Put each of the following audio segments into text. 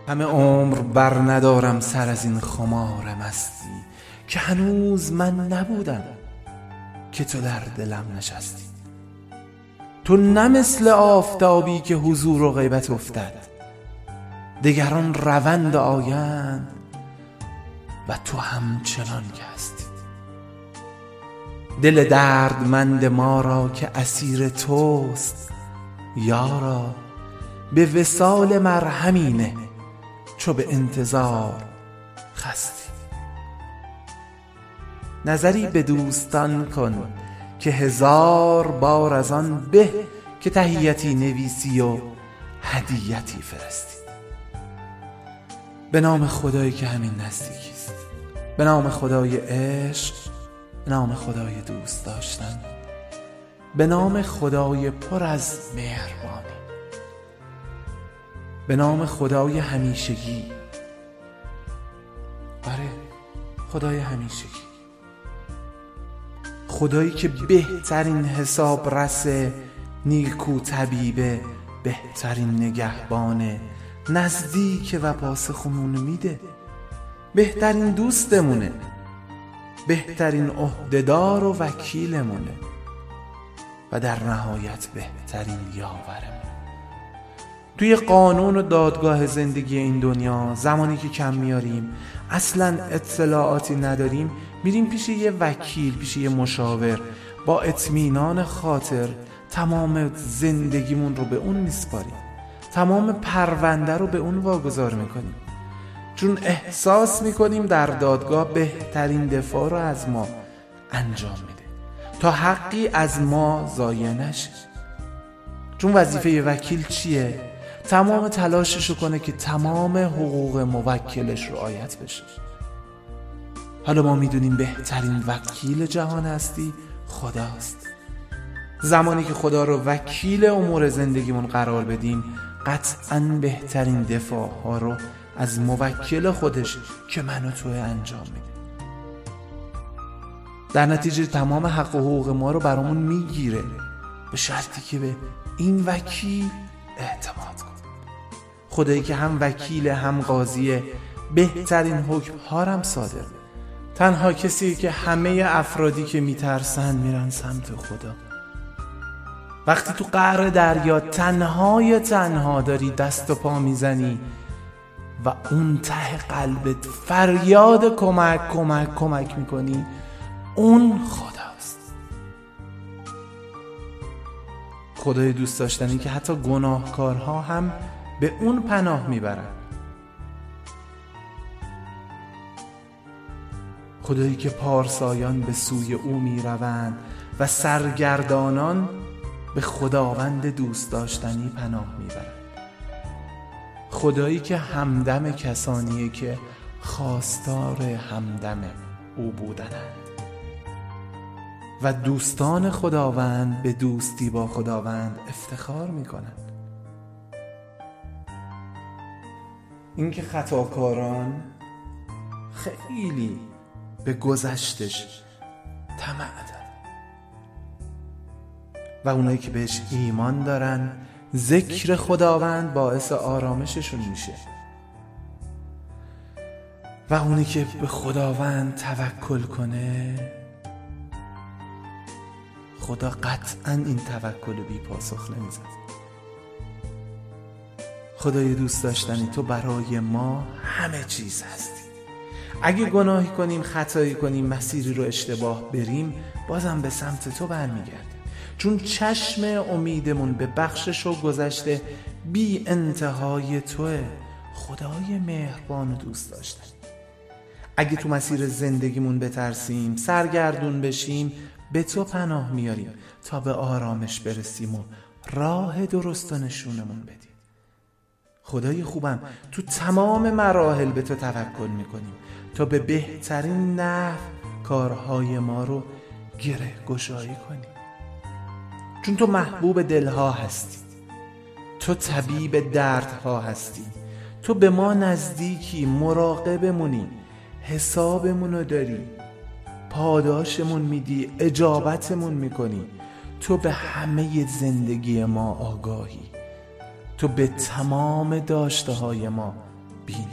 همه عمر بر ندارم سر از این خمار مستی، که هنوز من نبودم که تو در دلم نشستی. تو نه مثل آفتابی که حضور و غیبت افتد، دگران روند آیند و تو همچنان که هستی. دل دردمند ما را که اسیر توست یارا، به وصال مرهمی نه چو به انتظار خستی. نظری به دوستان کن که 1000 بار از آن به که تحیتی نویسی و هدیتی فرستی. به نام خدایی که همین نزدیکی است، به نام خدای عشق، به نام خدای دوست داشتن، به نام خدای پر از مهربانی، به نام خدای همیشگی. آره، خدای همیشگی، خدایی که بهترین حساب رس، نیکو طبیبه، بهترین نگهبانه، نزدیک و پاسخمون میده، بهترین دوستمونه، بهترین عهدهدار و وکیلمونه و در نهایت بهترین یاورمونه. توی قانون و دادگاه زندگی این دنیا زمانی که کم میاریم، اصلا اطلاعاتی نداریم، میریم پیش یه وکیل، پیش یه مشاور، با اطمینان خاطر تمام زندگیمون رو به اون میسپاریم، تمام پرونده رو به اون واگذار میکنیم، چون احساس میکنیم در دادگاه بهترین دفاع رو از ما انجام میده تا حقی از ما ضایع نشه. چون وظیفه وکیل چیه؟ تمام تلاششو کنه که تمام حقوق موکلش رعایت بشه. حالا ما میدونیم بهترین وکیل جهان هستی خداست. زمانی که خدا رو وکیل امور زندگیمون قرار بدیم، قطعاً بهترین دفاع ها رو از موکل خودش که من و توی انجام میده. در نتیجه تمام حق و حقوق ما رو برامون میگیره، به شرطی که به این وکیل اعتماد کن. خدایی که هم وکیل هم قاضیه، بهترین حکم ها هم صادر. تنها کسی که همه افرادی که میترسن میرن سمت خدا. وقتی تو قعر دریا تنها داری دست و پا میزنی و اون ته قلبت فریاد کمک میکنی، اون خداست. خدای دوست داشتنی که حتی گناهکارها هم به اون پناه میبرن. خدایی که پارسایان به سوی او میروند و سرگردانان به خداوند دوست داشتنی پناه میبرند. خدایی که همدم کسانیه که خواستار همدم او بودنند و دوستان خداوند به دوستی با خداوند افتخار میکنند. اینکه خطاکاران خیلی به گذشتش طمع دارن و اونایی که بهش ایمان دارن، ذکر خداوند باعث آرامششون میشه و اونی که به خداوند توکل کنه، خدا قطعاً این توکل بی پاسخ نمیذاره. خدای دوست داشتنی، تو برای ما همه چیز هستی. اگه گناهی کنیم، خطایی کنیم، مسیری رو اشتباه بریم، بازم به سمت تو برمیگردیم، چون چشم امیدمون به بخشش و گذشته بی انتهای توه، خدای مهربان و دوست داشتنی. اگه تو مسیر زندگیمون بترسیم، سرگردون بشیم، به تو پناه میاریم تا به آرامش برسیم و راه درست نشونمون بدیم. خدای خوبم، تو تمام مراحل به تو توکل میکنیم تا به بهترین نحو کارهای ما رو گره گشایی کنیم، چون تو محبوب دلها هستی، تو طبیب دردها هستی، تو به ما نزدیکی، مراقبمونی، حسابمونو داری، پاداشمون میدی، اجابتمون میکنی. تو به همه زندگی ما آگاهی، تو به تمام داشته های ما بینایی.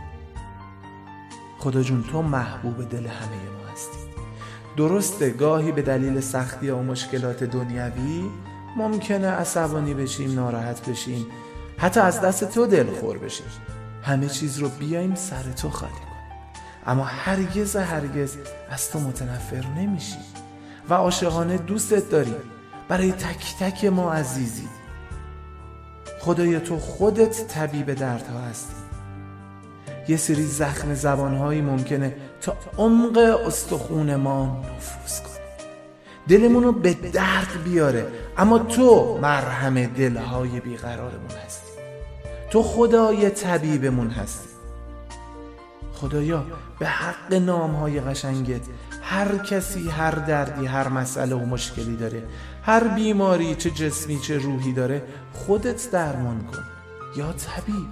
خدا جون تو محبوب دل همه ما هستی. درسته گاهی به دلیل سختی و مشکلات دنیوی ممکنه عصبانی بشیم، ناراحت بشیم، حتی از دست تو دلخور بشیم، همه چیز رو بیایم سر تو خالی کنیم، اما هرگز از تو متنفر نمیشیم و عاشقانه دوستت داریم. برای تک تک ما عزیزی. خدایا تو خودت طبیب دردها هستی. یه سری زخم زبانهایی ممکنه تا عمق استخون ما نفوذ کنه، دلمونو به درد بیاره، اما تو مرهم دلهای بیقرارمون هستی. تو خدای طبیبمون هستی. خدایا به حق نامهای قشنگت هر کسی هر دردی، هر مسئله و مشکلی داره، هر بیماری چه جسمی چه روحی داره، خودت درمان کن یا طبیب.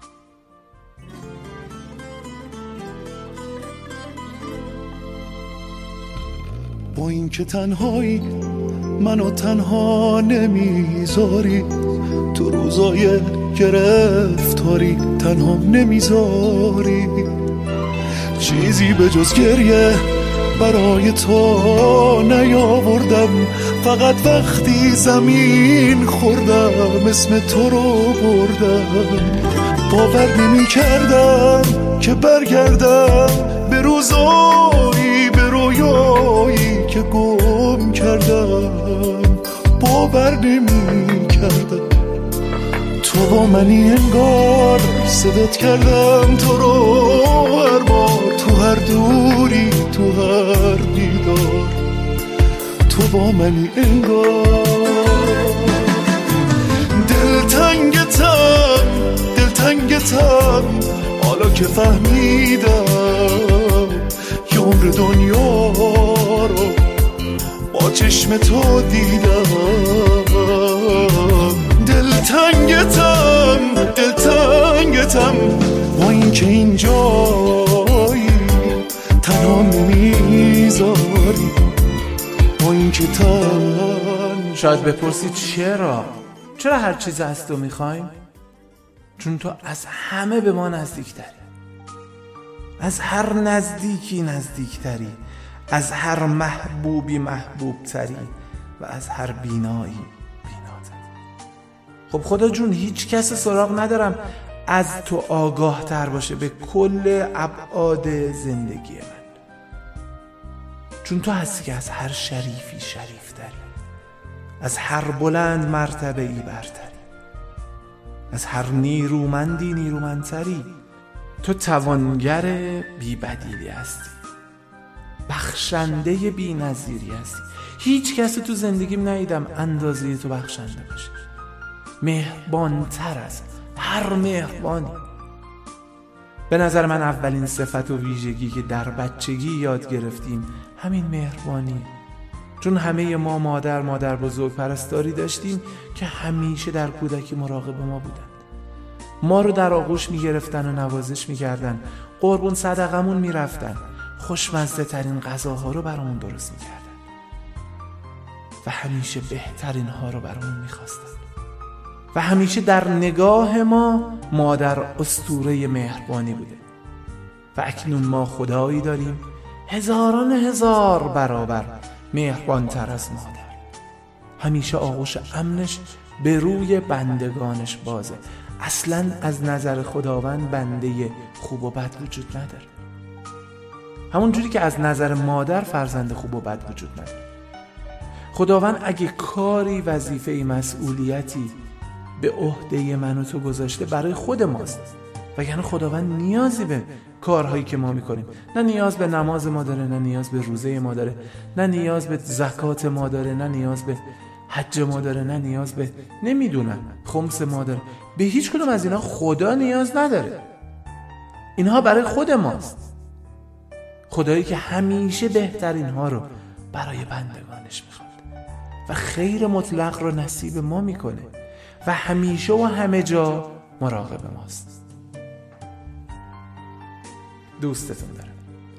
با این که تنهایی منو تنها نمیذاری، تو روزای گرفتاری تنها نمیذاری، چیزی به جز گریه برای تو نیاوردم، فقط وقتی زمین خوردم اسم تو رو بردم. باور نمی کردم که برگردم به روزایی، به رویایی که گم کردم. باور نمی کردم تو با منی، انگار صدات کردم تو رو هر بار، تو هر دوری، تو هر دیدار، تو با منی انگار. دلتنگتم حالا که فهمیدم که عمر دنیا رو با چشم تو دیدم. دلتنگتم با این که اینجایی تنها نمیذاری، با این که شاید بپرسید چرا هر چیز از تو میخوایم؟ چون تو از همه به ما نزدیکتری، از هر نزدیکی نزدیکتری، از هر محبوبی محبوبتری و از هر بینایی بیناتری. خب خدا جون هیچ کس سراغ ندارم از تو آگاه تر باشه به کل ابعاد زندگی من، چون تو هستی که از هر شریفی شریفتری، از هر بلند مرتبه‌ای برتری، از هر نیرومندی نیرومندتری. تو توانگر بی بدیلی هستی، بخشنده بی نظیری هستی. هیچ کسی تو زندگیم ندیدم اندازه تو بخشنده باشه، مهربانتر از هر مهربانی. به نظر من اولین صفت و ویژگی که در بچگی یاد گرفتیم همین مهربانی، چون همه ما مادر بزرگ پرستاری داشتیم که همیشه در کودکی مراقب ما بودن، ما رو در آغوش میگرفتن و نوازش میکردن، قربون صدقمون میرفتن، خوشمزه ترین غذاها رو برامون درست میکردن و همیشه بهترین ها رو برامون میخواستن و همیشه در نگاه ما مادر اسطوره مهربانی بوده. و اکنون ما خدایی داریم هزاران هزار برابر مهربانتر از مادر. همیشه آغوش امنش به روی بندگانش بازه. اصلا از نظر خداوند بنده خوب و بد وجود نداره، همون جوری که از نظر مادر فرزند خوب و بد وجود نداره. خداوند اگه کاری، وظیفه‌ای، مسئولیتی به عهده من و تو گذاشته برای خود ماست، وگرنه خداوند نیازی به کارهایی که ما میکنیم، نه نیاز به نماز ما داره، نه نیاز به روزه ما داره، نه نیاز به زکات ما داره، نه نیاز به حج ما داره، نه نیاز به نمیدونم خمس ما داره. به هیچ کدوم از اینا خدا نیاز نداره. اینها برای خود ماست. خدایی که همیشه بهترین ها رو برای بندگانش میخواد و خیر مطلق رو نصیب ما میکنه و همیشه و همه جا مراقب ماست. دوستتون دارم.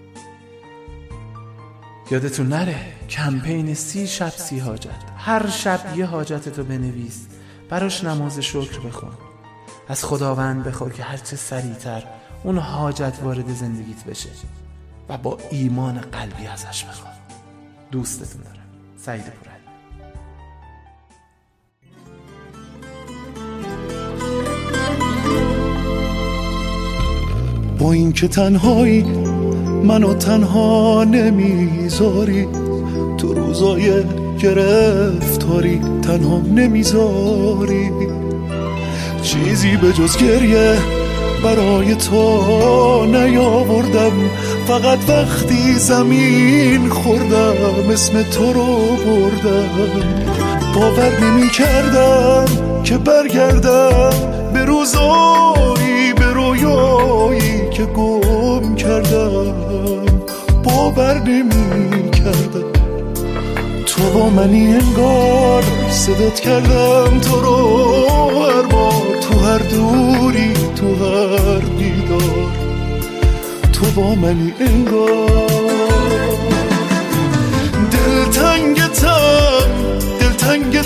یادتون نره کمپین 30 شب 30 حاجت. هر شب یه حاجتتو بنویس، براش نماز شکر بخون. از خداوند بخواه که هرچه سریعتر اون حاجت وارد زندگیت بشه و با ایمان قلبی ازش بخواه. دوستتون دارم. سعید پورعلی. با این که تنهایی منو تنها نمیذاری، تو روزای گرفتاری تنها نمیذاری، چیزی به جز گریه برای تو نیاوردم، فقط وقتی زمین خوردم اسم تو رو بردم. باور نمی کردم که برگردم به روزایی به رویایی که گم کردم، باور نمی کردم تو با منی، انگار صدات کردم تو رو هر بار، تو هر دوری تو هر دیدار، تو با منی انگار. دلتنگتم